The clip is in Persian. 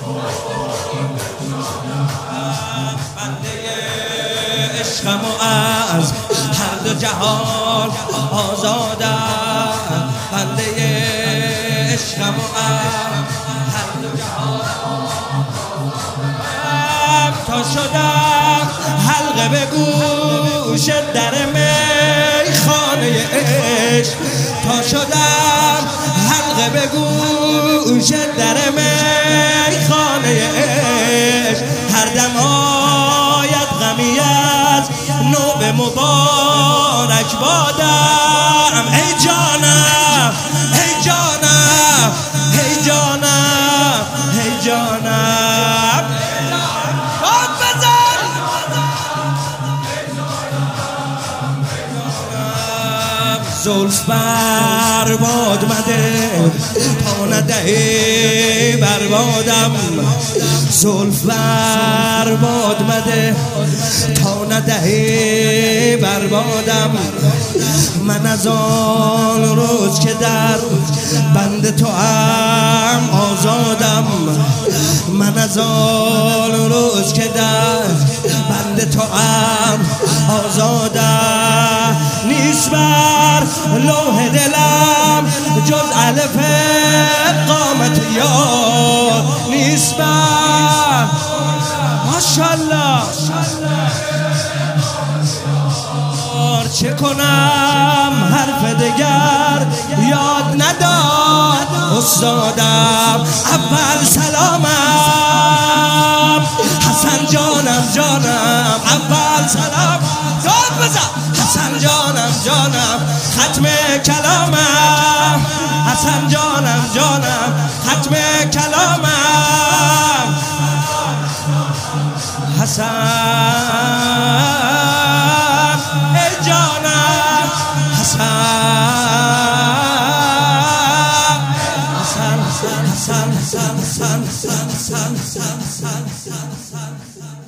بنده عشقم و از هر دو جهان آزادم. بنده عشقم و از هر دو جهان آزادم. تا شدم حلقه به گوش در میخانه عشق. تا شدم حلقه به گوش در میخانه عشق. هر دم آید غمی از نو به مبارک بادم. ای جانم ای جانم ای جانم ای جانم. باد بزن زلف بر باد مده تا ندهی بربادم. زلف بر باد مده تا ندهی بربادم. من از آن روز که در بند تو هم آزادم. من از آن روز که در بند تو هم آزادم. نیست بر لوح دلم جز الف قامت یار. نیست بر ماشاءالله چه کنم حرف دگر یاد نداد استادم. اول سلامم حسن جانم جانم. اول سلام داد بزن حسن جانم جانم. ختم کلامم حسن جانم جانم. ختم کلامم حسن ای جانم حسن حسن حسن حسن حسن حسن حسن حسن حسن حسن.